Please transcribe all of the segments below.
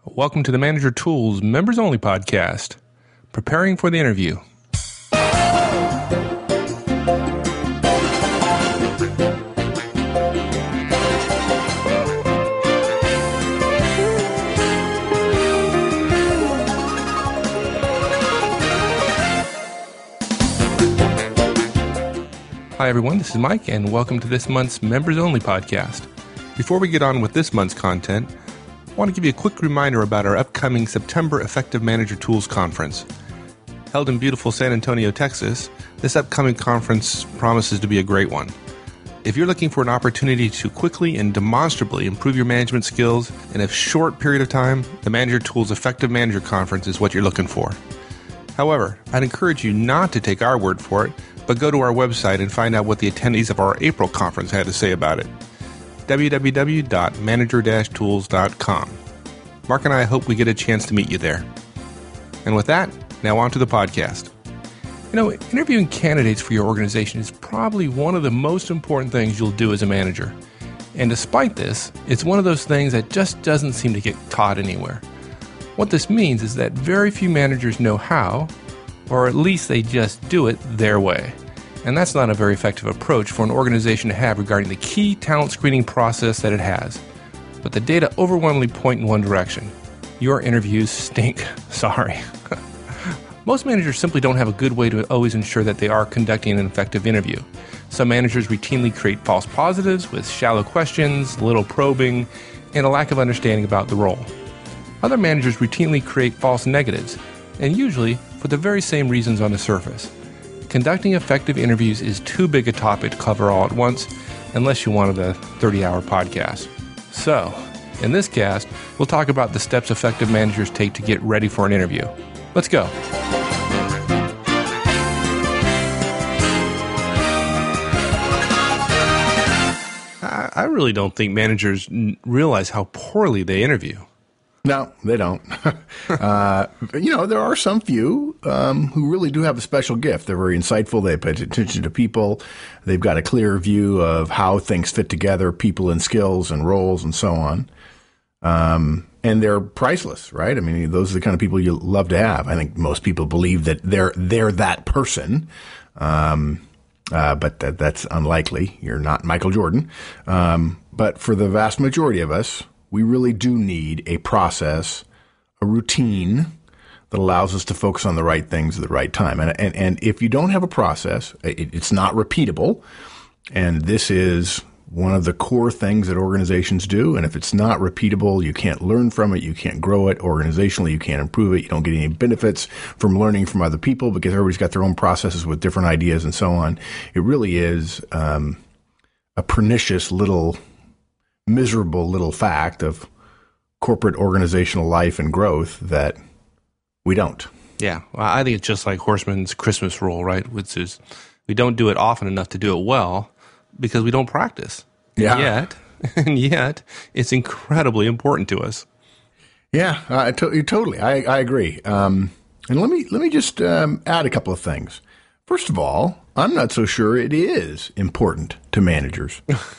Welcome to the Manager Tools Members Only podcast, preparing for the interview. Hi everyone, this is Mike, and welcome to this month's Members Only podcast. Before we get on with this month's content, I want to give you a quick reminder about our upcoming September Effective Manager Tools Conference. Held in beautiful San Antonio, Texas, this upcoming conference promises to be a great one. If you're looking for an opportunity to quickly and demonstrably improve your management skills in a short period of time, the Manager Tools Effective Manager Conference is what you're looking for. However, I'd encourage you not to take our word for it, but go to our website and find out what the attendees of our April conference had to say about it. www.manager-tools.com. Mark and I hope we get a chance to meet you there. And with that, now on to the podcast. You know, interviewing candidates for your organization is probably one of the most important things you'll do as a manager. And despite this, it's one of those things that just doesn't seem to get taught anywhere. What this means is that very few managers know how, or at least they just do it their way. And that's not a very effective approach for an organization to have regarding the key talent screening process that it has. But the data overwhelmingly point in one direction. Your interviews stink. Sorry. Most managers simply don't have a good way to always ensure that they are conducting an effective interview. Some managers routinely create false positives with shallow questions, little probing, and a lack of understanding about the role. Other managers routinely create false negatives, and usually for the very same reasons on the surface. Conducting effective interviews is too big a topic to cover all at once, unless you wanted a 30-hour podcast. So, in this cast, we'll talk about the steps effective managers take to get ready for an interview. Let's go. I really don't think managers realize how poorly they interview. No, they don't. There are some few who really do have a special gift. They're very insightful. They pay attention to people. They've got a clear view of how things fit together, people and skills and roles and so on. And they're priceless, right? I mean, those are the kind of people you love to have. I think most people believe that they're that person. But that's unlikely. You're not Michael Jordan. But for the vast majority of us, we really do need a process, a routine that allows us to focus on the right things at the right time. And if you don't have a process, it's not repeatable. And this is one of the core things that organizations do. And if it's not repeatable, you can't learn from it. You can't grow it. Organizationally, you can't improve it. You don't get any benefits from learning from other people because everybody's got their own processes with different ideas and so on. It really is a pernicious miserable little fact of corporate organizational life and growth that we don't. Yeah, well, I think it's just like Horstman's Christmas rule, right? Which is we don't do it often enough to do it well because we don't practice. Yeah. And yet, it's incredibly important to us. Yeah, totally. I agree. And let me just add a couple of things. First of all, I'm not so sure it is important to managers.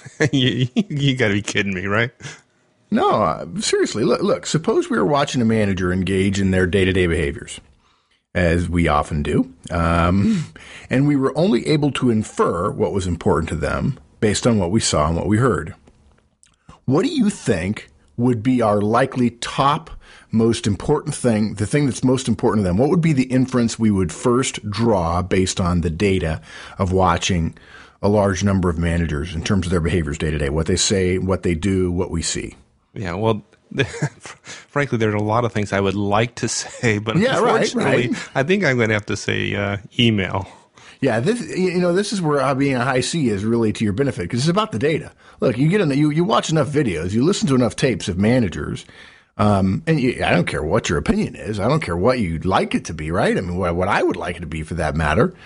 You got to be kidding me, right? No, seriously. Look, suppose we were watching a manager engage in their day-to-day behaviors, as we often do, and we were only able to infer what was important to them based on what we saw and what we heard. What do you think would be our likely top most important thing, the thing that's most important to them? What would be the inference we would first draw based on the data of watching a large number of managers in terms of their behaviors day to day, what they say, what they do, what we see? Yeah, well, frankly, there's a lot of things I would like to say, but unfortunately, right. I think I'm going to have to say email. Yeah, this is where being a high C is really to your benefit because it's about the data. Look, you watch enough videos, you listen to enough tapes of managers. I don't care what your opinion is. I don't care what you'd like it to be, right? I mean, what I would like it to be for that matter.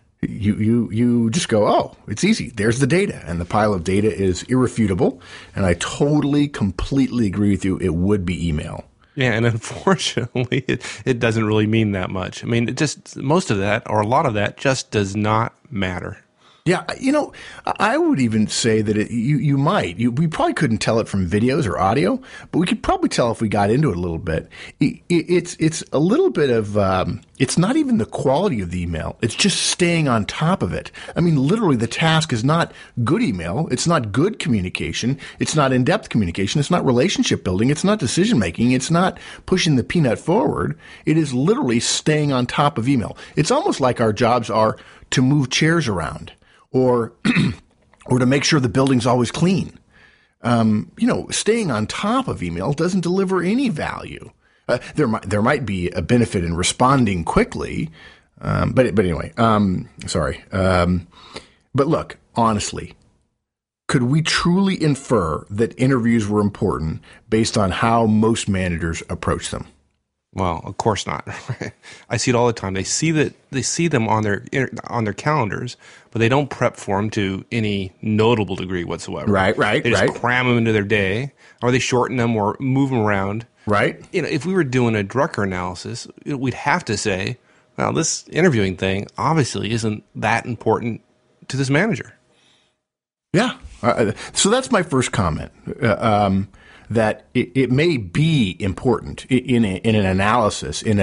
You just go, oh, it's easy. There's the data. And the pile of data is irrefutable. And I totally, completely agree with you. It would be email. Yeah, and unfortunately, it doesn't really mean that much. I mean, most of that, or a lot of that, just does not matter. Yeah, I would even say that you might. We probably couldn't tell it from videos or audio, but we could probably tell if we got into it a little bit. It's a little bit of it's not even the quality of the email. It's just staying on top of it. I mean, literally, the task is not good email. It's not good communication. It's not in-depth communication. It's not relationship building. It's not decision making. It's not pushing the peanut forward. It is literally staying on top of email. It's almost like our jobs are to move chairs around. Or to make sure the building's always clean. Staying on top of email doesn't deliver any value. There might be a benefit in responding quickly, but anyway, sorry. But look, honestly, could we truly infer that interviews were important based on how most managers approach them? Well, of course not. I see it all the time. They see them on their calendars, but they don't prep for them to any notable degree whatsoever. Right. They just cram them into their day, or they shorten them or move them around. Right. If we were doing a Drucker analysis, we'd have to say, well, this interviewing thing obviously isn't that important to this manager. Yeah. So that's my first comment. That it may be important in an analysis, in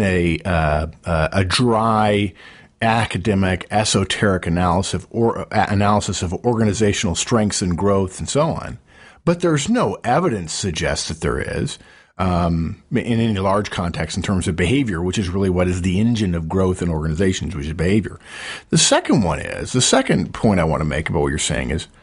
a dry, academic, esoteric analysis of organizational strengths and growth and so on. But there's no evidence suggests that there is in any large context in terms of behavior, which is really what is the engine of growth in organizations, which is behavior. The second point I want to make about what you're saying is,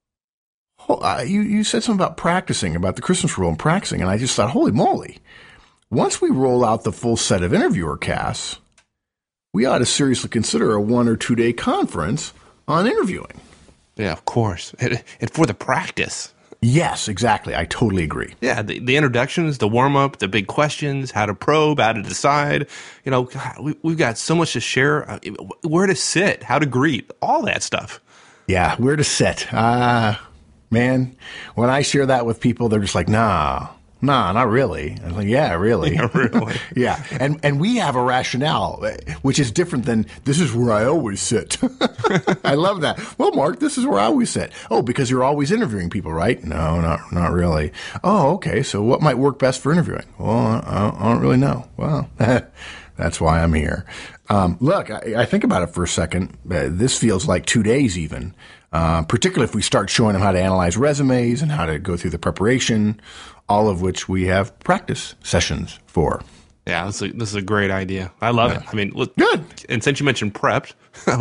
you said something about practicing, about the Christmas rule and practicing, and I just thought, holy moly, once we roll out the full set of interviewer casts, we ought to seriously consider a 1 or 2 day conference on interviewing. Yeah, of course. And for the practice. Yes, exactly. I totally agree. Yeah, the introductions, the warm-up, the big questions, how to probe, how to decide. We've got so much to share. Where to sit, how to greet, all that stuff. Yeah, where to sit. Man, when I share that with people, they're just like, nah, not really. I'm like, yeah, really. Yeah, really. Yeah. And we have a rationale, which is different than this is where I always sit. I love that. Well, Mark, this is where I always sit. Oh, because you're always interviewing people, right? No, not really. Oh, okay. So what might work best for interviewing? Well, I don't really know. Well, that's why I'm here. Look, I think about it for a second. This feels like 2 days even. Particularly if we start showing them how to analyze resumes and how to go through the preparation, all of which we have practice sessions for. Yeah, this is a great idea. I love it. I mean, look, good. And since you mentioned prepped,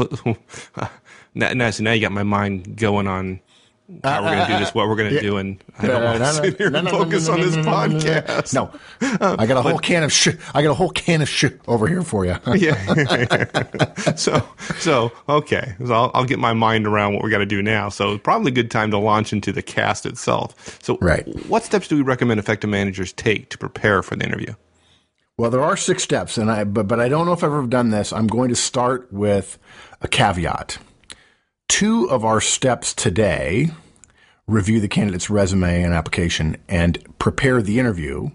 now you got my mind going on how we're going to do this, what we're going to do, and I don't want to sit here and focus on this podcast. No, I got a whole can of shit. I got a whole can of shit over here for you. Yeah. So okay. So I'll get my mind around what we got to do now. So probably a good time to launch into the cast itself. So what steps do we recommend effective managers take to prepare for the interview? Well, there are 6 steps, but I don't know if I've ever done this. I'm going to start with a caveat. 2 of our steps today, review the candidate's resume and application and prepare the interview,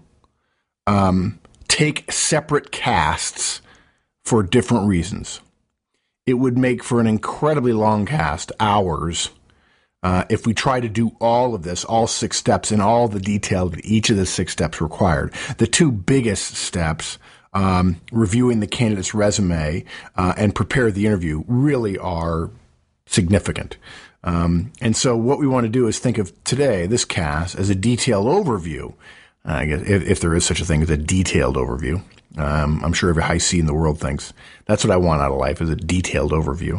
take separate casts for different reasons. It would make for an incredibly long cast, hours, if we try to do all of this, all 6 steps and all the detail that each of the 6 steps required. The 2 biggest steps, reviewing the candidate's resume and prepare the interview, really are significant. And so what we want to do is think of today, this cast, as a detailed overview. I guess if there is such a thing as a detailed overview. I'm sure every high C in the world thinks that's what I want out of life, is a detailed overview.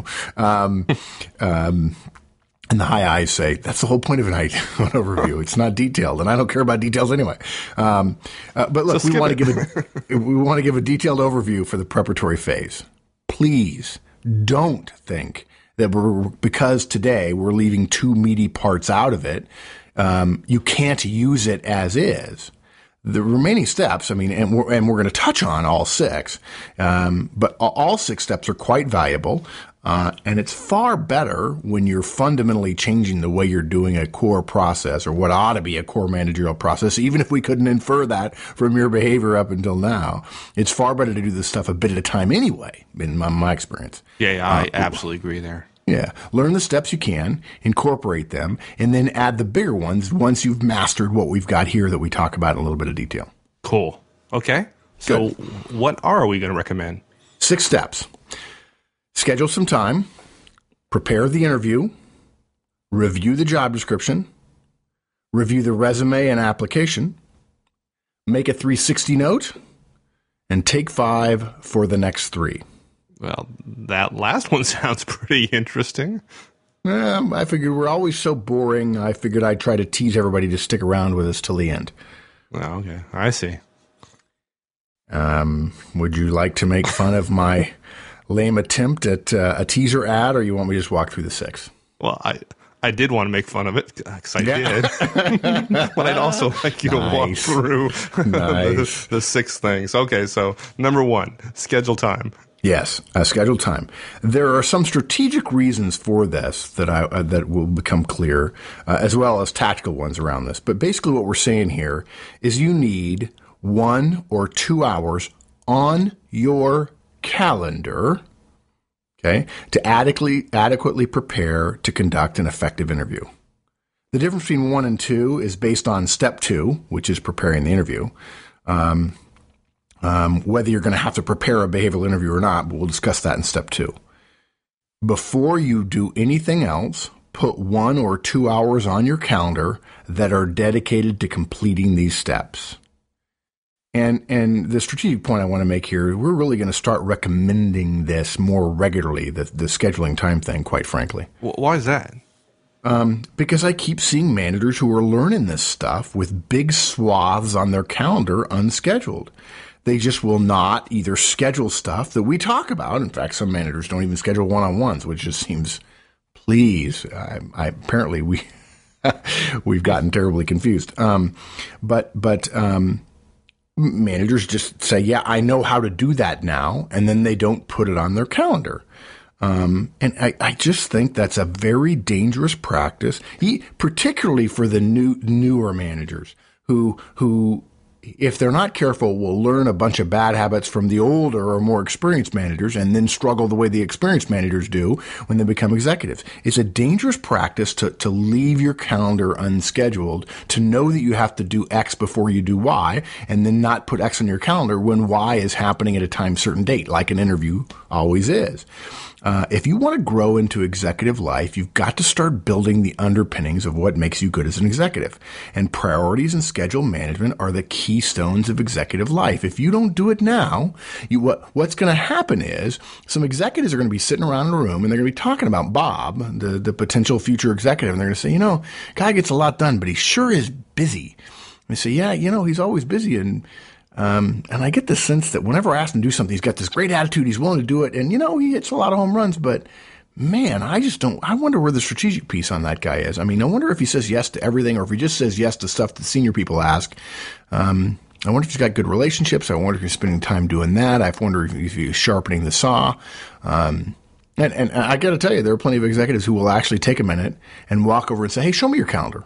And the high I's say that's the whole point of an overview. It's not detailed, and I don't care about details anyway. But look, we want to give a detailed overview for the preparatory phase. Please don't think that because today we're leaving 2 meaty parts out of it, you can't use it as is. The remaining steps, and we're going to touch on all 6, but all 6 steps are quite valuable. And it's far better when you're fundamentally changing the way you're doing a core process or what ought to be a core managerial process, even if we couldn't infer that from your behavior up until now. It's far better to do this stuff a bit at a time anyway, in my experience. Yeah, I absolutely agree there. Yeah. Learn the steps you can, incorporate them, and then add the bigger ones once you've mastered what we've got here that we talk about in a little bit of detail. Cool. Okay. So what are we going to recommend? 6 steps. Schedule some time, prepare the interview, review the job description, review the resume and application, make a 360 note, and take 5 for the next 3. Well, that last one sounds pretty interesting. I figured we're always so boring. I figured I'd try to tease everybody to stick around with us till the end. Oh, okay. I see. Would you like to make fun of my lame attempt at a teaser ad, or you want me to just walk through the 6? Well, I did want to make fun of it because I did, but I'd also like you to walk through the 6 things. Okay, so number 1, schedule time. Yes, schedule time. There are some strategic reasons for this that will become clear, as well as tactical ones around this. But basically what we're saying here is you need 1 or 2 hours on your calendar, okay, to adequately prepare to conduct an effective interview. The difference between 1 and 2 is based on step 2, which is preparing the interview. Whether you're going to have to prepare a behavioral interview or not, but we'll discuss that in step 2. Before you do anything else, put 1 or 2 hours on your calendar that are dedicated to completing these steps. And the strategic point I want to make here, we're really going to start recommending this more regularly, the scheduling time thing, quite frankly. Why is that? Because I keep seeing managers who are learning this stuff with big swaths on their calendar unscheduled. They just will not either schedule stuff that we talk about. In fact, some managers don't even schedule one-on-ones, which just seems, please, apparently we've gotten terribly confused. But managers just say, yeah, I know how to do that now, and then they don't put it on their calendar. And I just think that's a very dangerous practice, particularly for the newer managers who, if they're not careful, will learn a bunch of bad habits from the older or more experienced managers and then struggle the way the experienced managers do when they become executives. It's a dangerous practice to leave your calendar unscheduled, to know that you have to do X before you do Y, and then not put X on your calendar when Y is happening at a time certain date, like an interview always is. If you want to grow into executive life, you've got to start building the underpinnings of what makes you good as an executive. And priorities and schedule management are the keystones of executive life. If you don't do it now, what's going to happen is some executives are going to be sitting around in a room and they're going to be talking about Bob, the potential future executive. And they're going to say, guy gets a lot done, but he sure is busy. And they say, yeah, he's always busy. And I get the sense that whenever I ask him to do something, he's got this great attitude. He's willing to do it. And, he hits a lot of home runs. But, man, I wonder where the strategic piece on that guy is. I mean, I wonder if he says yes to everything or if he just says yes to stuff that senior people ask. I wonder if he's got good relationships. I wonder if he's spending time doing that. I wonder if he's sharpening the saw. And I got to tell you, there are plenty of executives who will actually take a minute and walk over and say, hey, show me your calendar.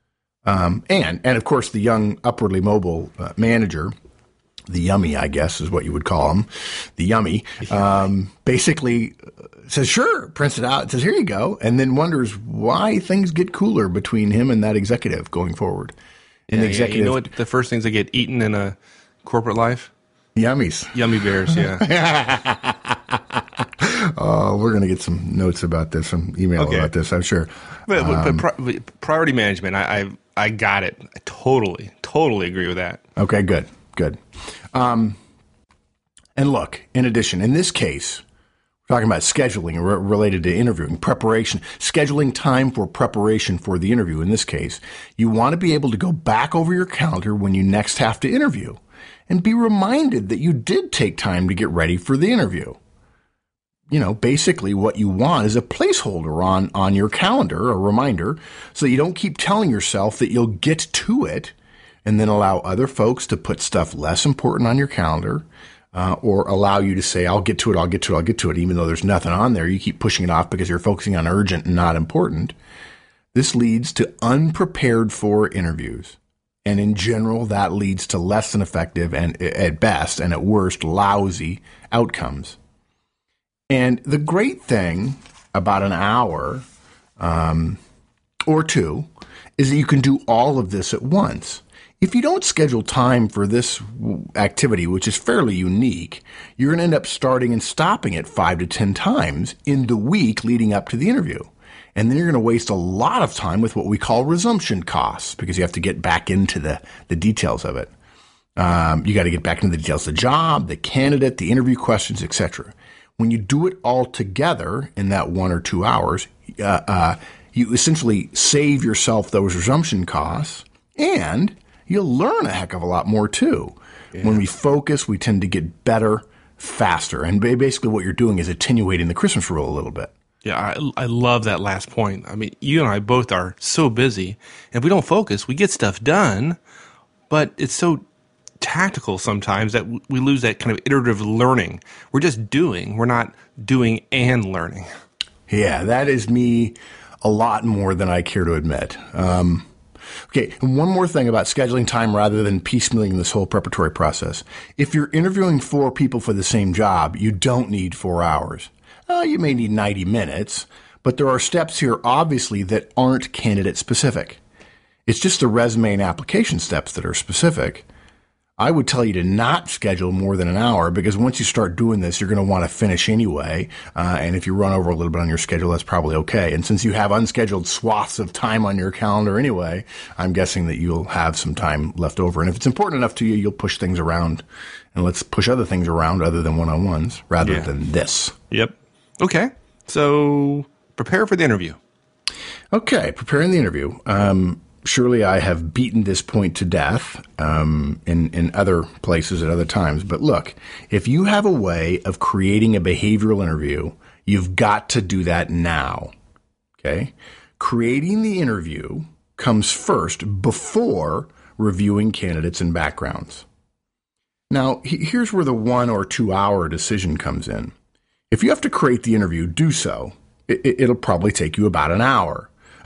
And of course, the young, upwardly mobile manager, the yummy, I guess, is what you would call him, the yummy, basically says, sure, prints it out, says, here you go, and then wonders why things get cooler between him and that executive going forward. And the executive, you know what the first things that get eaten in a corporate life? Yummies. Yummy bears, yeah. Oh, we're going to get some notes about this, some email about this, I'm sure. But priority management, I got it. I totally agree with that. Okay, good. And look, in addition, in this case, we're talking about scheduling related to interviewing, preparation, scheduling time for preparation for the interview. In this case, you want to be able to go back over your calendar when you next have to interview and be reminded that you did take time to get ready for the interview. Basically what you want is a placeholder on your calendar, a reminder, so that you don't keep telling yourself that you'll get to it and then allow other folks to put stuff less important on your calendar, or allow you to say, I'll get to it, even though there's nothing on there. You keep pushing it off because you're focusing on urgent and not important. This leads to unprepared for interviews. And in general, that leads to less than effective and at best and at worst, lousy outcomes. And the great thing about an hour or two is that you can do all of this at once. If you don't schedule time for this activity, which is fairly unique, you're going to end up starting and stopping it 5 to 10 times in the week leading up to the interview. And then you're going to waste a lot of time with what we call resumption costs because you have to get back into the details of it. You got to get back into the details of the job, the candidate, the interview questions, etc. When you do it all together in that 1 or 2 hours, you essentially save yourself those resumption costs, and you'll learn a heck of a lot more too. Yeah. When we focus, we tend to get better faster. And basically what you're doing is attenuating the Christmas rule a little bit. Yeah, I love that last point. I mean, you and I both are so busy. And if we don't focus, we get stuff done, but it's so tactical sometimes that we lose that kind of iterative learning. We're just doing. We're not doing and learning. Yeah, that is me a lot more than I care to admit. Okay, and one more thing about scheduling time rather than piecemealing this whole preparatory process. If you're interviewing 4 people for the same job, you don't need 4 hours. You may need 90 minutes, but there are steps here, obviously, that aren't candidate specific. It's just the resume and application steps that are specific. I would tell you to not schedule more than an hour because once you start doing this, you're going to want to finish anyway. And if you run over a little bit on your schedule, that's probably okay. And since you have unscheduled swaths of time on your calendar anyway, I'm guessing that you'll have some time left over. And if it's important enough to you, you'll push things around. And let's push other things around other than one-on-ones rather than this. Yep. Okay. So prepare for the interview. Okay. Preparing the interview. Surely I have beaten this point to death in other places at other times. But look, if you have a way of creating a behavioral interview, you've got to do that now. Okay? Creating the interview comes first before reviewing candidates and backgrounds. Now, here's where the 1 or 2 hour decision comes in. If you have to create the interview, do so. It'll probably take you about an hour.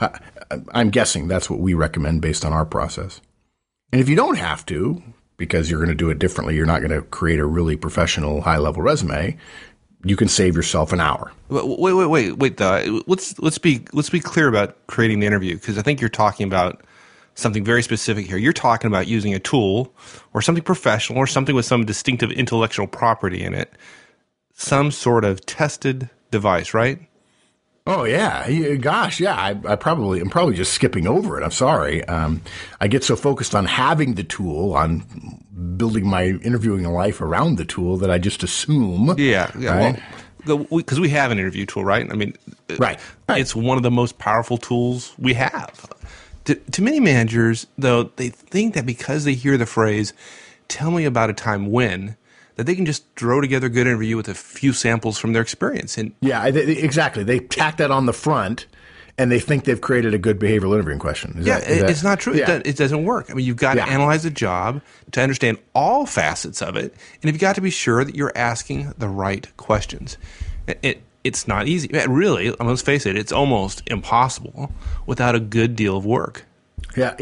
I'm guessing that's what we recommend based on our process. And if you don't have to, because you're going to do it differently, you're not going to create a really professional high-level resume, you can save yourself an hour. Wait. Let's be clear about creating the interview, because I think you're talking about something very specific here. You're talking about using a tool or something professional or something with some distinctive intellectual property in it, some sort of tested device, right? Oh yeah, gosh, yeah. I'm probably just skipping over it. I'm sorry. I get so focused on having the tool, on building my interviewing life around the tool, that I just assume. Yeah. Right? Well, because we have an interview tool, right? I mean, right. It's one of the most powerful tools we have. To many managers, though, they think that because they hear the phrase, "Tell me about a time when," that they can just throw together a good interview with a few samples from their experience. And yeah, exactly. They tack that on the front, and they think they've created a good behavioral interviewing question. It's not true. Yeah. It doesn't work. I mean, you've got to analyze the job to understand all facets of it, and you've got to be sure that you're asking the right questions. It's not easy. Really, let's face it, it's almost impossible without a good deal of work. Yeah,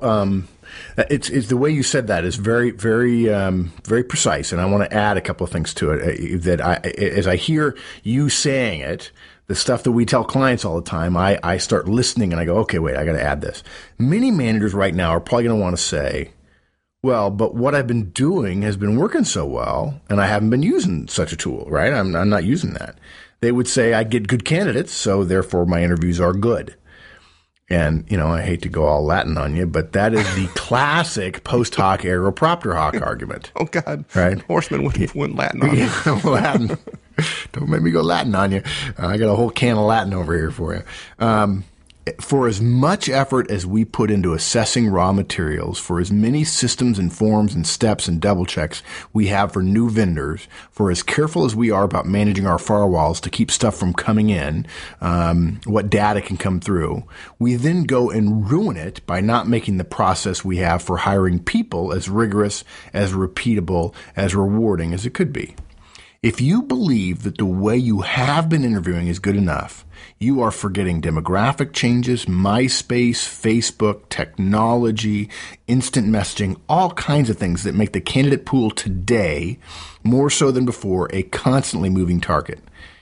it's the way you said that is very, very, very precise, and I want to add a couple of things to it. As I hear you saying it, the stuff that we tell clients all the time, I start listening and I go, okay, wait, I got to add this. Many managers right now are probably going to want to say, well, but what I've been doing has been working so well, and I haven't been using such a tool, right? I'm not using that. They would say I get good candidates, so therefore my interviews are good. And, I hate to go all Latin on you, but that is the classic post hoc ergo propter hoc argument. Oh, God. Right? Horseman went Latin on you. Latin. Don't make me go Latin on you. I got a whole can of Latin over here for you. For as much effort as we put into assessing raw materials, for as many systems and forms and steps and double checks we have for new vendors, for as careful as we are about managing our firewalls to keep stuff from coming in, what data can come through, we then go and ruin it by not making the process we have for hiring people as rigorous, as repeatable, as rewarding as it could be. If you believe that the way you have been interviewing is good enough, you are forgetting demographic changes, MySpace, Facebook, technology, instant messaging, all kinds of things that make the candidate pool today, more so than before, a constantly moving target.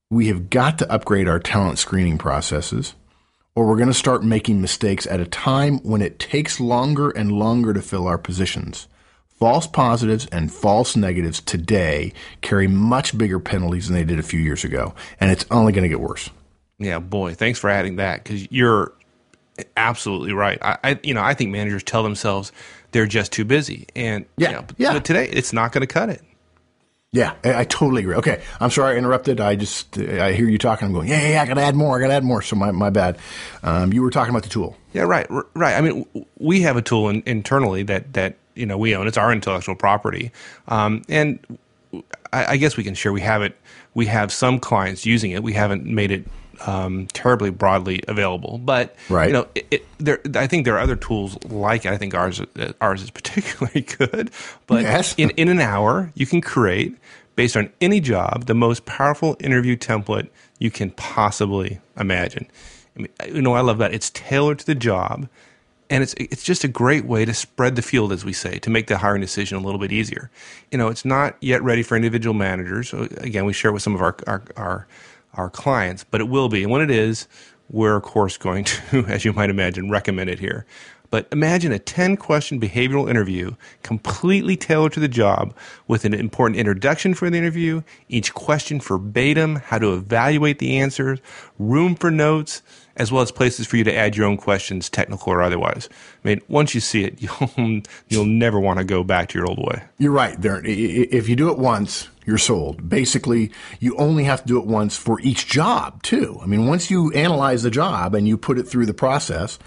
we have got to upgrade our talent screening processes, or we're going to start making mistakes at a time when it takes longer and longer to fill our positions. False positives and false negatives today carry much bigger penalties than they did a few years ago, and it's only going to get worse. Yeah, boy, thanks for adding that, because you're absolutely right. I think managers tell themselves they're just too busy, and but today it's not going to cut it. Yeah, I totally agree. Okay, I'm sorry I interrupted. I hear you talking. I'm going, yeah, I got to add more. So my bad. You were talking about the tool. Yeah, right. I mean, we have a tool internally that we own. It's our intellectual property, and I guess we can share. We have it. We have some clients using it. We haven't made it terribly broadly available, but right. I think there are other tools like it. I think ours is particularly good. But yes. in an hour, you can create, based on any job, the most powerful interview template you can possibly imagine. I mean, I love that it's tailored to the job, and it's just a great way to spread the field, as we say, to make the hiring decision a little bit easier. It's not yet ready for individual managers. So again, we share it with some of our clients, but it will be. And when it is, we're, of course, going to, as you might imagine, recommend it here. But imagine a 10-question behavioral interview completely tailored to the job with an important introduction for the interview, each question verbatim, how to evaluate the answers, room for notes, as well as places for you to add your own questions, technical or otherwise. I mean, once you see it, you'll never want to go back to your old way. You're right. If you do it once, you're sold. Basically, you only have to do it once for each job, too. I mean, once you analyze the job and you put it through the process,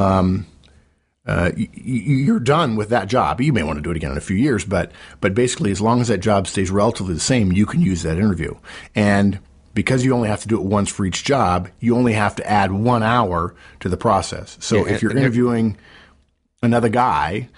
you're done with that job. You may want to do it again in a few years, but basically, as long as that job stays relatively the same, you can use that interview. And because you only have to do it once for each job, you only have to add 1 hour to the process. So if you're interviewing another guy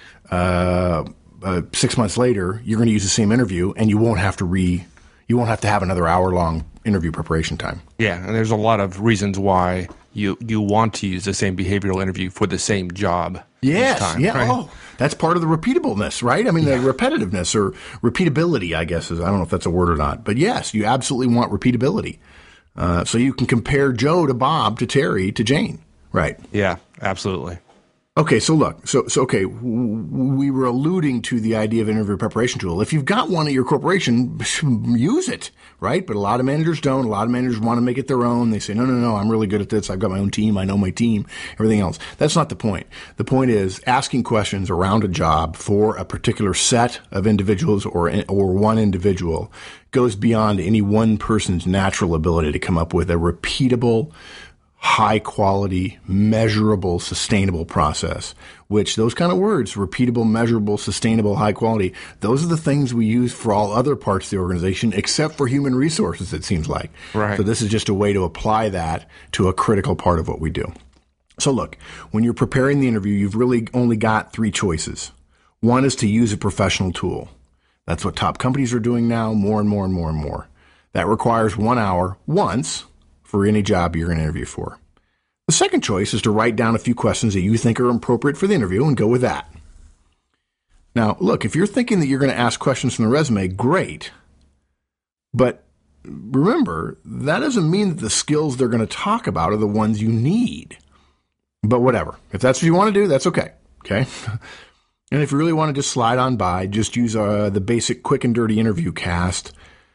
6 months later, you're going to use the same interview, and you won't have to have another hour-long interview preparation time. Yeah, and there's a lot of reasons why you want to use the same behavioral interview for the same job. Yes, time, yeah. right? Oh, that's part of the repeatableness, right? I mean, the repetitiveness or repeatability, I guess, I don't know if that's a word or not. But yes, you absolutely want repeatability. So you can compare Joe to Bob to Terry to Jane, right? Yeah, absolutely. Okay, so look, okay, we were alluding to the idea of an interview preparation tool. If you've got one at your corporation, use it, right? But a lot of managers don't. A lot of managers want to make it their own. They say, no, I'm really good at this. I've got my own team. I know my team, everything else. That's not the point. The point is asking questions around a job for a particular set of individuals or one individual goes beyond any one person's natural ability to come up with a repeatable, high quality, measurable, sustainable process, which those kind of words, repeatable, measurable, sustainable, high quality, those are the things we use for all other parts of the organization except for human resources, it seems like. Right. So this is just a way to apply that to a critical part of what we do. So look, when you're preparing the interview, you've really only got 3 choices. One is to use a professional tool. That's what top companies are doing now, more and more and more and more. That requires 1 hour once for any job you're going to interview for. The second choice is to write down a few questions that you think are appropriate for the interview and go with that. Now, look, if you're thinking that you're going to ask questions from the resume, great. But remember, that doesn't mean that the skills they're going to talk about are the ones you need. But whatever. If that's what you want to do, that's okay. Okay? And if you really want to just slide on by, just use the basic quick and dirty interview cast.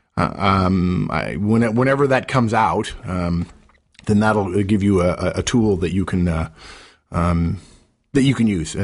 Whenever that comes out, then that'll give you a tool that you can use.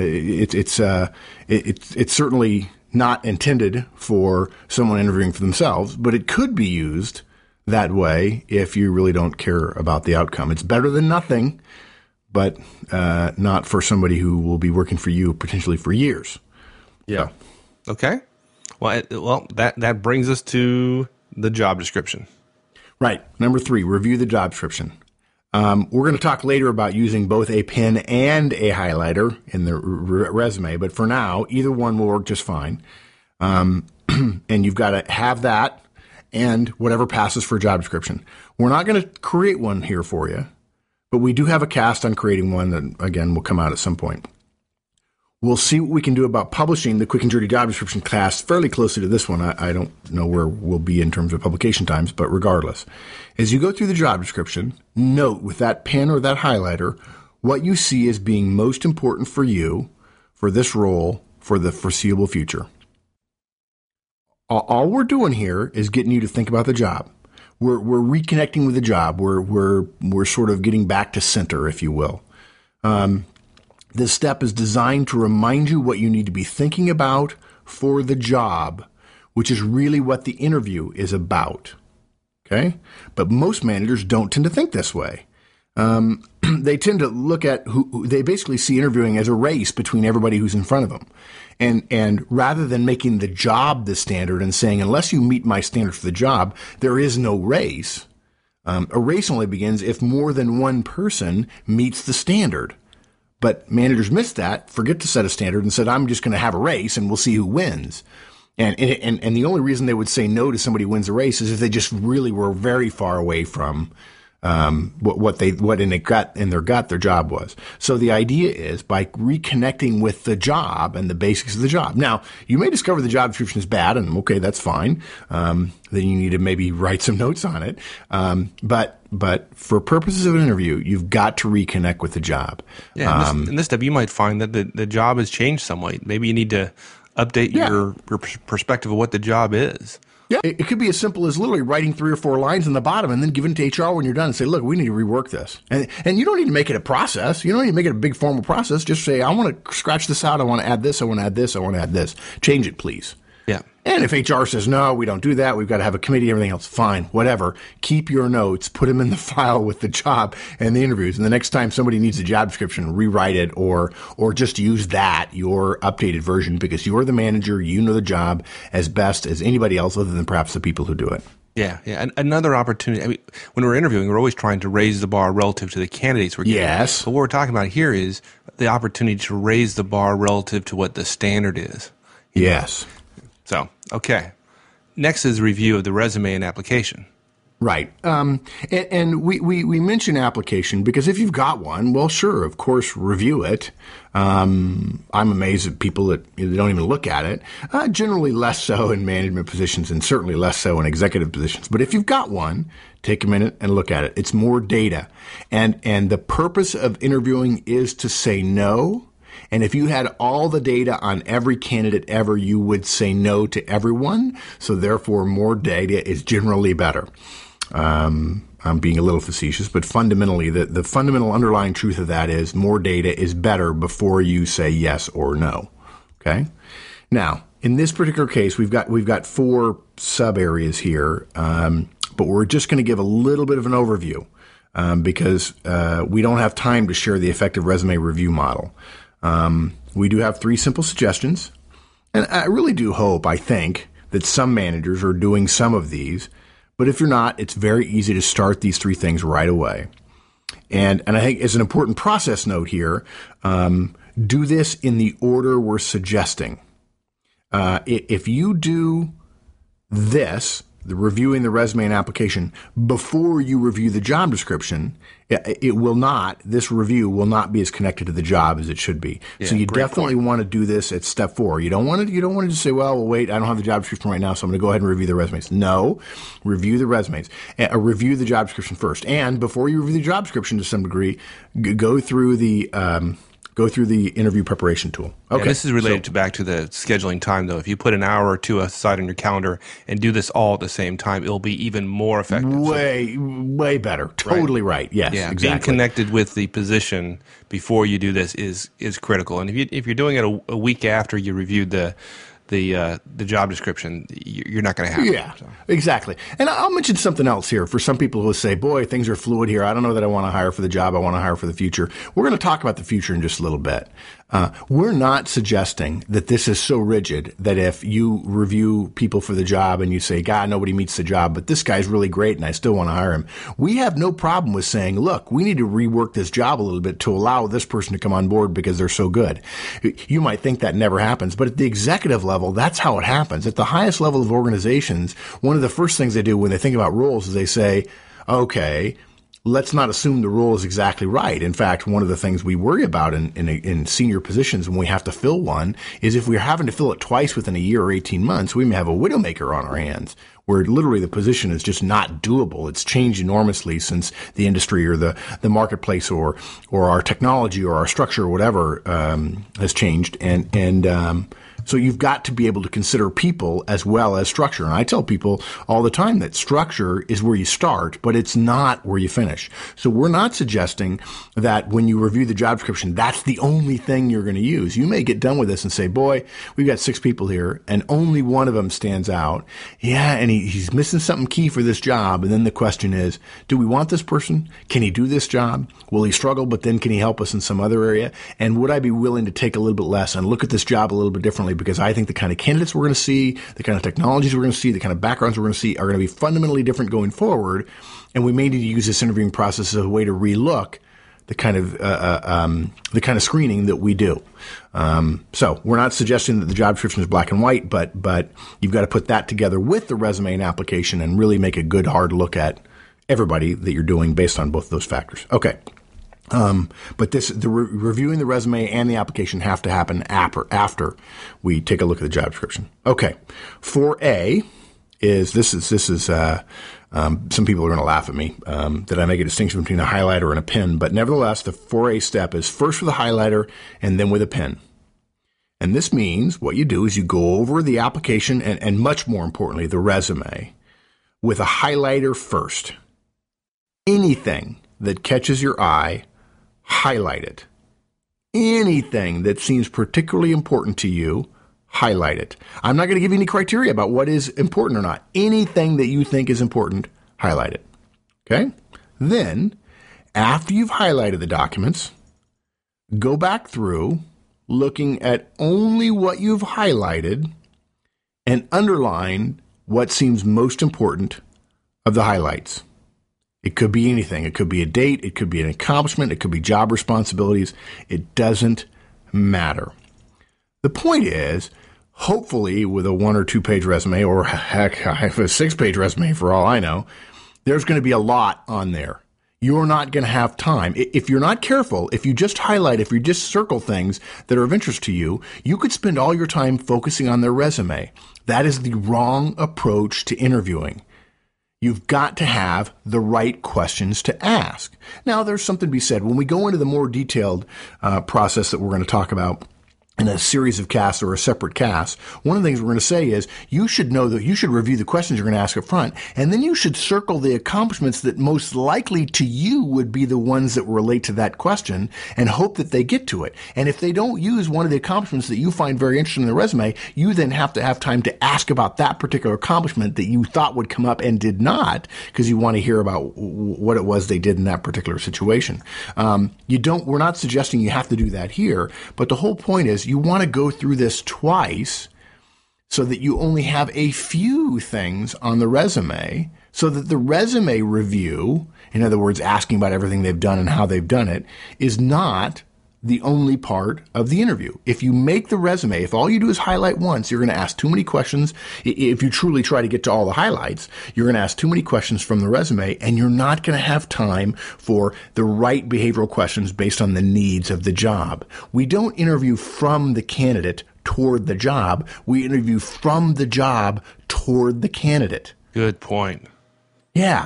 It's certainly not intended for someone interviewing for themselves, but it could be used that way if you really don't care about the outcome. It's better than nothing, but not for somebody who will be working for you potentially for years. Yeah. So. Okay. Well, that brings us to the job description. Right. Number 3, review the job description. We're going to talk later about using both a pen and a highlighter in the resume, but for now, either one will work just fine. And you've got to have that and whatever passes for a job description. We're not going to create one here for you, but we do have a cast on creating one that, again, will come out at some point. We'll see what we can do about publishing the quick and dirty job description class fairly closely to this one. I don't know where we'll be in terms of publication times, but regardless, as you go through the job description, note with that pen or that highlighter what you see as being most important for you for this role for the foreseeable future. All we're doing here is getting you to think about the job. We're reconnecting with the job. We're sort of getting back to center, if you will. This step is designed to remind you what you need to be thinking about for the job, which is really what the interview is about. Okay? But most managers don't tend to think this way. They tend to look at they basically see interviewing as a race between everybody who's in front of them. And rather than making the job the standard and saying, unless you meet my standard for the job, there is no race. A race only begins if more than one person meets the standard. But managers miss that, forget to set a standard, and said, I'm just going to have a race and we'll see who wins. And the only reason they would say no to somebody who wins a race is if they just really were very far away from what in their gut their job was. So the idea is by reconnecting with the job and the basics of the job. Now, you may discover the job description is bad, and okay, that's fine. Then you need to maybe write some notes on it. But for purposes of an interview, you've got to reconnect with the job. Yeah, in this step, you might find that the job has changed somewhat. Maybe you need to update your perspective of what the job is. Yeah, it could be as simple as literally writing 3 or 4 lines in the bottom and then giving it to HR when you're done and say, look, we need to rework this. And you don't need to make it a process. You don't need to make it a big formal process. Just say, I want to scratch this out. I want to add this. I want to add this. I want to add this. Change it, please. Yeah. And if HR says, no, we don't do that, we've got to have a committee, everything else, fine, whatever. Keep your notes, put them in the file with the job and the interviews. And the next time somebody needs a job description, rewrite it or just use that, your updated version, because you're the manager, you know the job as best as anybody else other than perhaps the people who do it. Yeah. And another opportunity. I mean, when we're interviewing, we're always trying to raise the bar relative to the candidates we're getting. Yes. But what we're talking about here is the opportunity to raise the bar relative to what the standard is. Yes. So, okay. Next is review of the resume and application. Right. And we mention application because if you've got one, well, sure, of course, review it. I'm amazed at people that don't even look at it. Generally less so in management positions and certainly less so in executive positions. But if you've got one, take a minute and look at it. It's more data. And the purpose of interviewing is to say no. And if you had all the data on every candidate ever, you would say no to everyone. So therefore, more data is generally better. I'm being a little facetious, but fundamentally, the fundamental underlying truth of that is more data is better before you say yes or no. Okay. Now, in this particular case, we've got 4 sub areas here, but we're just going to give a little bit of an overview because we don't have time to share the effective resume review model. We do have 3 simple suggestions, and I really do hope, I think, that some managers are doing some of these, but if you're not, it's very easy to start these 3 things right away. And I think as an important process note here, do this in the order we're suggesting. If you do this, the reviewing the resume and application, before you review the job description, this review will not be as connected to the job as it should be. Yeah, so you definitely want to do this at step 4. You don't want to just say, well, wait, I don't have the job description right now, so I'm going to go ahead and review the resumes. No, review the resumes. Review the job description first. And before you review the job description to some degree, go through the interview preparation tool. Okay. Yeah, this is related back to the scheduling time, though. If you put an hour or 2 aside on your calendar and do this all at the same time, it'll be even more effective. Way better. Totally right. Yes, yeah, exactly. Being connected with the position before you do this is critical. And if you're doing it a week after you reviewed the job description, you're not going to have it. Yeah, exactly. And I'll mention something else here for some people who say, boy, things are fluid here. I don't know that I want to hire for the job. I want to hire for the future. We're going to talk about the future in just a little bit. We're not suggesting that this is so rigid that if you review people for the job and you say, God, nobody meets the job, but this guy's really great and I still want to hire him. We have no problem with saying, look, we need to rework this job a little bit to allow this person to come on board because they're so good. You might think that never happens, but at the executive level, that's how it happens. At the highest level of organizations, one of the first things they do when they think about roles is they say, okay, let's not assume the role is exactly right. In fact, one of the things we worry about in senior positions when we have to fill one is if we're having to fill it twice within a year or 18 months, we may have a widowmaker on our hands where literally the position is just not doable. It's changed enormously since the industry or the marketplace or our technology or our structure or whatever has changed. So you've got to be able to consider people as well as structure. And I tell people all the time that structure is where you start, but it's not where you finish. So we're not suggesting that when you review the job description, that's the only thing you're going to use. You may get done with this and say, boy, we've got 6 people here and only one of them stands out. Yeah, and he's missing something key for this job. And then the question is, do we want this person? Can he do this job? Will he struggle, but then can he help us in some other area? And would I be willing to take a little bit less and look at this job a little bit differently? Because I think the kind of candidates we're going to see, the kind of technologies we're going to see, the kind of backgrounds we're going to see are going to be fundamentally different going forward. And we may need to use this interviewing process as a way to relook the kind of screening that we do. So we're not suggesting that the job description is black and white, but you've got to put that together with the resume and application and really make a good hard look at everybody that you're doing based on both of those factors. Okay. But reviewing the resume and the application have to happen after we take a look at the job description. Okay. 4A is some people are going to laugh at me, that I make a distinction between a highlighter and a pen, but nevertheless, the 4A step is first with a highlighter and then with a pen. And this means what you do is you go over the application and much more importantly, the resume with a highlighter first. Anything that catches your eye, highlight it. Anything that seems particularly important to you, highlight it. I'm not going to give you any criteria about what is important or not. Anything that you think is important, highlight it. Okay? Then, after you've highlighted the documents, go back through looking at only what you've highlighted and underline what seems most important of the highlights. It could be anything. It could be a date. It could be an accomplishment. It could be job responsibilities. It doesn't matter. The point is, hopefully with a 1 or 2 page resume, or heck, I have a 6-page resume for all I know, there's going to be a lot on there. You're not going to have time. If you're not careful, if you just highlight, if you just circle things that are of interest to you, you could spend all your time focusing on their resume. That is the wrong approach to interviewing. You've got to have the right questions to ask. Now, there's something to be said. When we go into the more detailed process that we're going to talk about in a series of casts or a separate cast, one of the things we're going to say is you should know that you should review the questions you're going to ask up front, and then you should circle the accomplishments that most likely to you would be the ones that relate to that question and hope that they get to it. And if they don't use one of the accomplishments that you find very interesting in the resume, you then have to have time to ask about that particular accomplishment that you thought would come up and did not, because you want to hear about what it was they did in that particular situation. We're not suggesting you have to do that here, but the whole point is you want to go through this twice so that you only have a few things on the resume, so that the resume review, in other words, asking about everything they've done and how they've done it, is not the only part of the interview. If you make the resume, if all you do is highlight once, you're going to ask too many questions. If you truly try to get to all the highlights, you're going to ask too many questions from the resume, and you're not going to have time for the right behavioral questions based on the needs of the job. We don't interview from the candidate toward the job. We interview from the job toward the candidate. Good point. Yeah,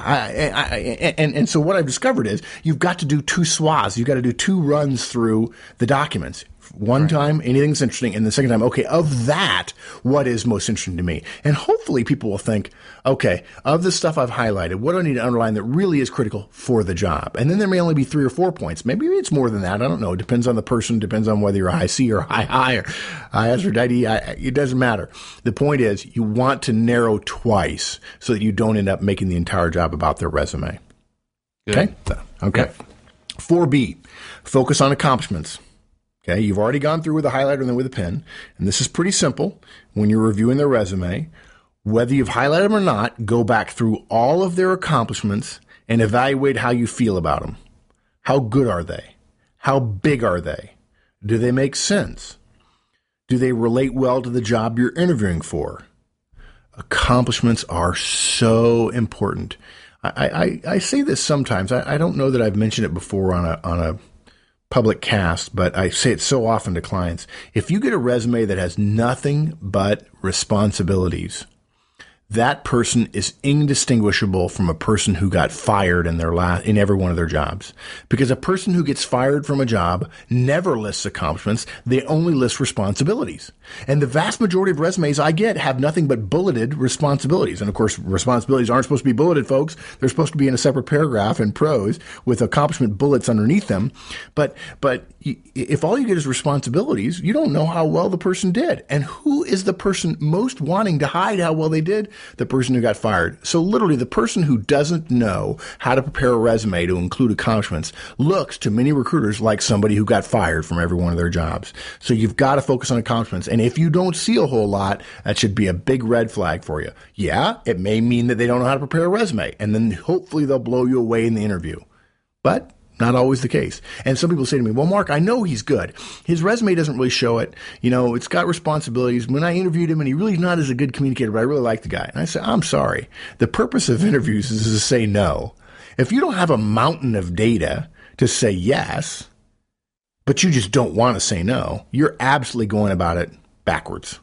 and so what I've discovered is you've got to do 2 swaths. You've got to do 2 runs through the documents. One time, anything's interesting, and the second time, okay, of that, what is most interesting to me? And hopefully people will think, okay, of the stuff I've highlighted, what do I need to underline that really is critical for the job? And then there may only be 3 or 4 points. Maybe it's more than that. I don't know. It depends on the person. Depends on whether you're a high C or high or high S or D. It doesn't matter. The point is you want to narrow twice so that you don't end up making the entire job about their resume. Good. Okay. Yep. 4B, focus on accomplishments. Okay, you've already gone through with a highlighter and then with a pen, and this is pretty simple. When you're reviewing their resume, whether you've highlighted them or not, go back through all of their accomplishments and evaluate how you feel about them. How good are they? How big are they? Do they make sense? Do they relate well to the job you're interviewing for? Accomplishments are so important. I say this sometimes. I don't know that I've mentioned it before on a public cast, but I say it so often to clients. If you get a resume that has nothing but responsibilities, that person is indistinguishable from a person who got fired in in every one of their jobs. Because a person who gets fired from a job never lists accomplishments. They only list responsibilities. And the vast majority of resumes I get have nothing but bulleted responsibilities. And of course, responsibilities aren't supposed to be bulleted, folks. They're supposed to be in a separate paragraph in prose with accomplishment bullets underneath them. But if all you get is responsibilities, you don't know how well the person did. And who is the person most wanting to hide how well they did? The person who got fired. So literally, the person who doesn't know how to prepare a resume to include accomplishments looks to many recruiters like somebody who got fired from every one of their jobs. So you've got to focus on accomplishments. And if you don't see a whole lot, that should be a big red flag for you. Yeah, it may mean that they don't know how to prepare a resume, and then hopefully they'll blow you away in the interview. But not always the case. And some people say to me, well, Mark, I know he's good. His resume doesn't really show it. You know, it's got responsibilities. When I interviewed him, and he really is not as a good communicator, but I really like the guy. And I said, I'm sorry. The purpose of interviews is to say no. If you don't have a mountain of data to say yes, but you just don't want to say no, you're absolutely going about it backwards.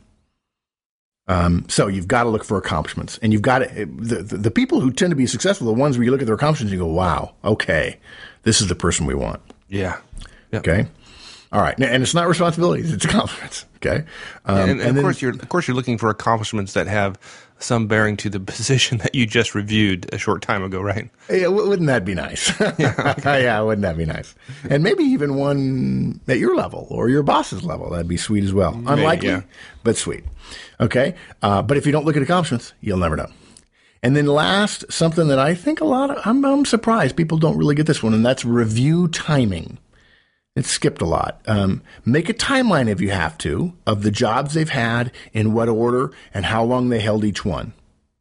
So you've got to look for accomplishments, and you've got to, the people who tend to be successful are the ones where you look at their accomplishments and you go, wow, okay, this is the person we want. Yeah. Yep. Okay. All right. And it's not responsibilities, it's accomplishments. Okay. And of course you're looking for accomplishments that have some bearing to the position that you just reviewed a short time ago, right? Yeah, wouldn't that be nice? Yeah, wouldn't that be nice? And maybe even one at your level or your boss's level. That'd be sweet as well. Unlikely, but sweet. Okay. But if you don't look at accomplishments, you'll never know. And then last, something that I think I'm surprised people don't really get this one, and that's review timing. It's skipped a lot. Make a timeline if you have to of the jobs they've had, in what order, and how long they held each one.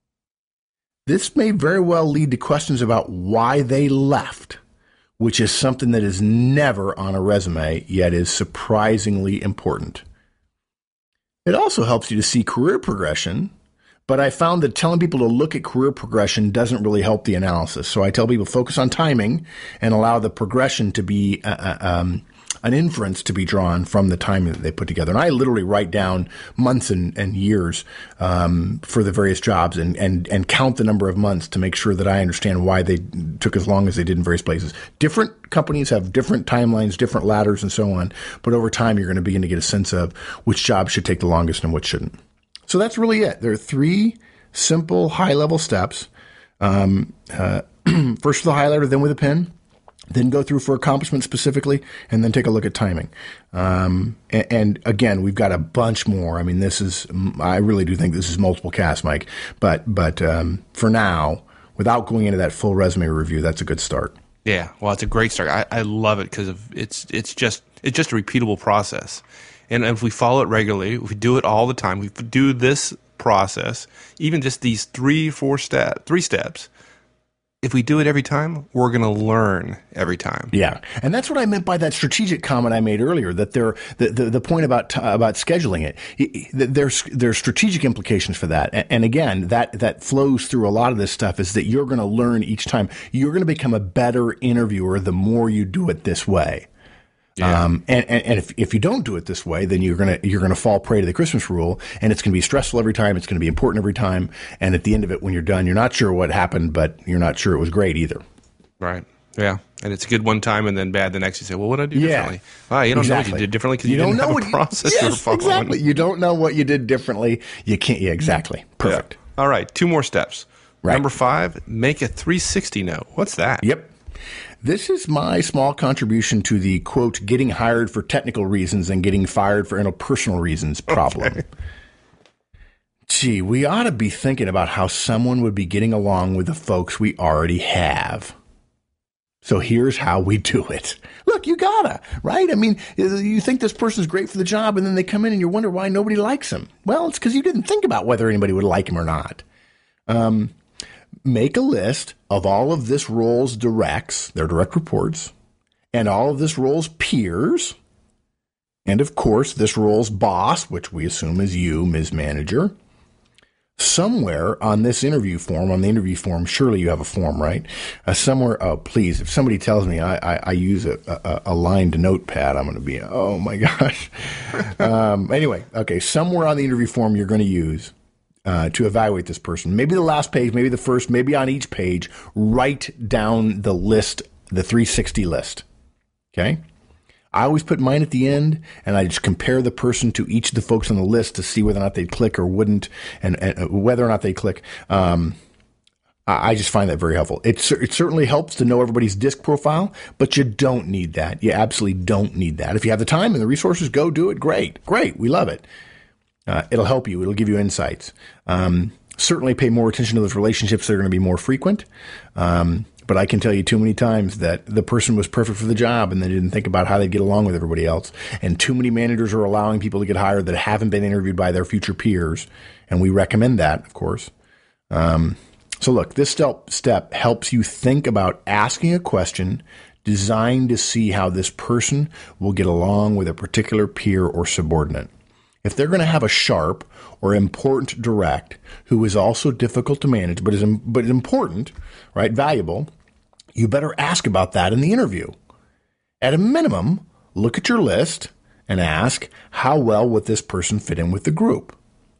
This may very well lead to questions about why they left, which is something that is never on a resume, yet is surprisingly important. It also helps you to see career progression, but I found that telling people to look at career progression doesn't really help the analysis. So I tell people focus on timing and allow the progression to be an inference to be drawn from the timing that they put together. And I literally write down months and years for the various jobs and count the number of months to make sure that I understand why they took as long as they did in various places. Different companies have different timelines, different ladders, and so on. But over time, you're going to begin to get a sense of which jobs should take the longest and which shouldn't. So that's really it. There are 3 simple high-level steps. First with a highlighter, then with a pen. Then go through for accomplishment specifically, and then take a look at timing. And again, we've got a bunch more. I mean, I really do think this is multiple casts, Mike. But for now, without going into that full resume review, that's a good start. Yeah, well, it's a great start. I love it because it's just a repeatable process. And if we follow it regularly, if we do it all the time, we do this process, even just these 3 steps, if we do it every time, we're going to learn every time. Yeah. And that's what I meant by that strategic comment I made earlier, that the point about scheduling it, there's strategic implications for that. And again, that flows through a lot of this stuff, is that you're going to learn each time. You're going to become a better interviewer the more you do it this way. Yeah. And if you don't do it this way, then you're gonna fall prey to the Christmas rule, and it's gonna be stressful every time. It's gonna be important every time, and at the end of it, when you're done, you're not sure what happened, but you're not sure it was great either. Right. Yeah. And it's good one time and then bad the next. You say, well, what did I do differently? Well, you don't know what you did differently because you didn't have a process you were following. Exactly. You don't know what you did differently. You can't. Yeah, exactly. Perfect. Yeah. All right. 2 more steps. Right. Number 5, make a 360 note. What's that? Yep. This is my small contribution to the, quote, getting hired for technical reasons and getting fired for interpersonal reasons problem. Okay. Gee, we ought to be thinking about how someone would be getting along with the folks we already have. So here's how we do it. Look, you gotta, right? I mean, you think this person's great for the job, and then they come in and you wonder why nobody likes him. Well, it's because you didn't think about whether anybody would like him or not. Make a list of all of this role's directs, their direct reports, and all of this role's peers, and of course, this role's boss, which we assume is you, Ms. Manager. somewhere on this interview form, on the interview form, surely you have a form, right? Somewhere, oh, please, if somebody tells me I use a lined notepad, I'm going to be, oh my gosh. Anyway, okay, somewhere on the interview form you're going to use to evaluate this person. Maybe the last page, maybe the first, maybe on each page, write down the list, the 360 list. Okay? I always put mine at the end, and I just compare the person to each of the folks on the list to see whether or not they'd click or wouldn't, and whether or not they click. I just find that very helpful. It certainly helps to know everybody's DISC profile, but you don't need that. You absolutely don't need that. If you have the time and the resources, go do it. Great. We love it. It'll help you. It'll give you insights. Certainly pay more attention to those relationships that are going to be more frequent. But I can tell you too many times that the person was perfect for the job and they didn't think about how they'd get along with everybody else. And too many managers are allowing people to get hired that haven't been interviewed by their future peers. And we recommend that, of course. So look, this step helps you think about asking a question designed to see how this person will get along with a particular peer or subordinate. If they're going to have a sharp or important direct who is also difficult to manage but is important, right, valuable, you better ask about that in the interview. At a minimum, look at your list and ask, how well would this person fit in with the group?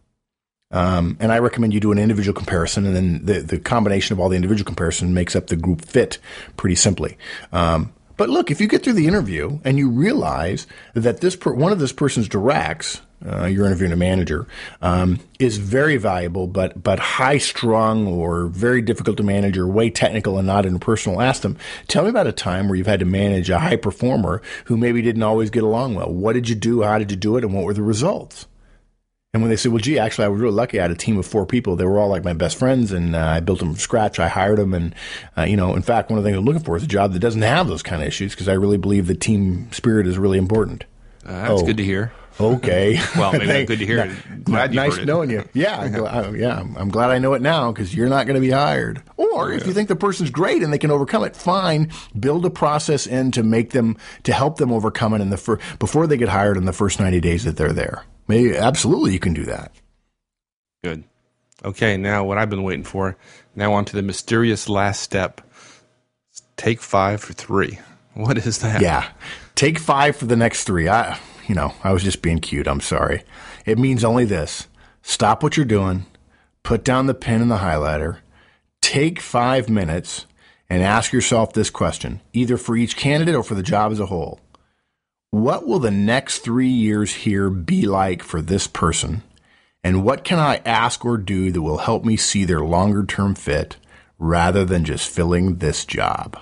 And I recommend you do an individual comparison, and then the combination of all the individual comparison makes up the group fit pretty simply. But look, if you get through the interview and you realize that one of this person's directs, you're interviewing a manager, is very valuable, but high strung or very difficult to manage or way technical and not interpersonal, ask them, tell me about a time where you've had to manage a high performer who maybe didn't always get along well. What did you do? How did you do it? And what were the results? And when they say, well, gee, actually, I was really lucky. I had a team of 4 people. They were all like my best friends, and I built them from scratch. I hired them. And, in fact, one of the things I'm looking for is a job that doesn't have those kind of issues, because I really believe the team spirit is really important. That's good to hear. Okay. Well, maybe not good to hear. Glad you nice heard it. knowing you. Yeah. I'm glad I know it now, because you're not going to be hired. Or if you think the person's great and they can overcome it, fine. Build a process in to help them overcome it before they get hired in the first 90 days that they're there. Maybe, absolutely, you can do that. Good. Okay, now what I've been waiting for. Now on to the mysterious last step. Take 5 for 3. What is that? Yeah. Take 5 for the next 3. I was just being cute. I'm sorry. It means only this. Stop what you're doing. Put down the pen and the highlighter. Take 5 minutes and ask yourself this question, either for each candidate or for the job as a whole. What will the next 3 years here be like for this person? And what can I ask or do that will help me see their longer term fit rather than just filling this job?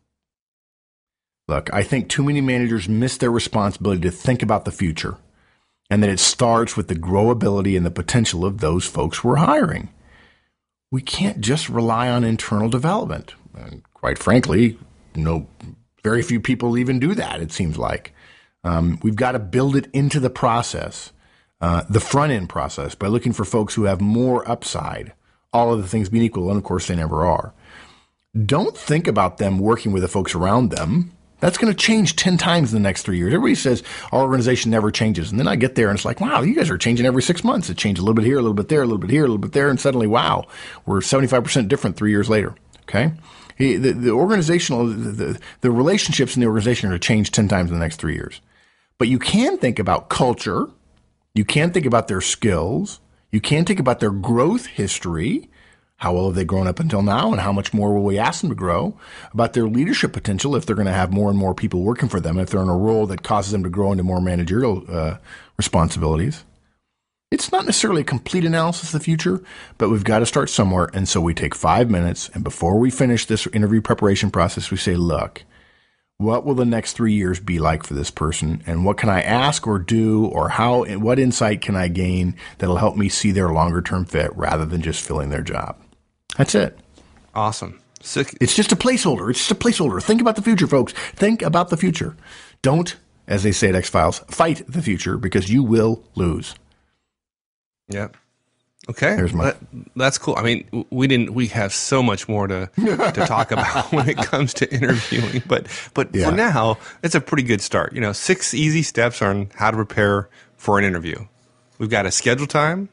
Look, I think too many managers miss their responsibility to think about the future, and that it starts with the growability and the potential of those folks we're hiring. We can't just rely on internal development. And quite frankly, very few people even do that, it seems like. We've got to build it into the process, the front-end process, by looking for folks who have more upside, all of the things being equal, and of course they never are. Don't think about them working with the folks around them. That's going to change 10 times in the next 3 years. Everybody says our organization never changes. And then I get there and it's like, wow, you guys are changing every 6 months. It changed a little bit here, a little bit there, a little bit here, a little bit there. And suddenly, wow, we're 75% different 3 years later. Okay. The organizational, the relationships in the organization are going to change 10 times in the next 3 years. But you can think about culture. You can think about their skills. You can think about their growth history. How well have they grown up until now, and how much more will we ask them to grow? About their leadership potential, if they're going to have more and more people working for them, if they're in a role that causes them to grow into more managerial responsibilities. It's not necessarily a complete analysis of the future, but we've got to start somewhere. And so we take 5 minutes, and before we finish this interview preparation process, we say, look, what will the next 3 years be like for this person? And what can I ask or do, or what insight can I gain that'll help me see their longer term fit rather than just filling their job? That's it. Awesome. It's just a placeholder. It's just a placeholder. Think about the future, folks. Think about the future. Don't, as they say at X-Files, fight the future, because you will lose. Yep. Okay. That's cool. I mean, we have so much more to talk about when it comes to interviewing, but yeah. For now, it's a pretty good start. 6 easy steps on how to prepare for an interview. We've got a schedule time,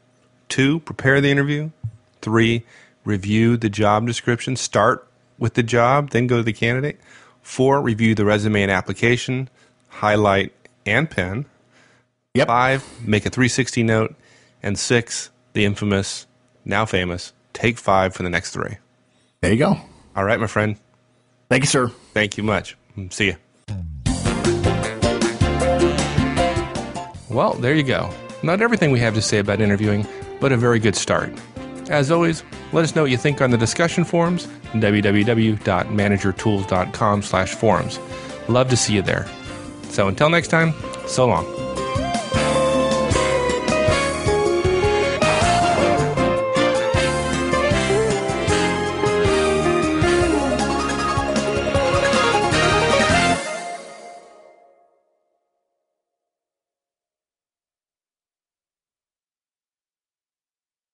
2, prepare the interview. 3, review the job description. Start with the job, then go to the candidate. 4, review the resume and application. Highlight and pen. Yep. 5, make a 360 note. And 6, the infamous, now famous, take 5 for the next 3. There you go. All right, my friend. Thank you, sir. Thank you much. See you. Well, there you go. Not everything we have to say about interviewing, but a very good start. As always, let us know what you think on the discussion forums, www.managertools.com/forums. Love to see you there. So until next time, so long.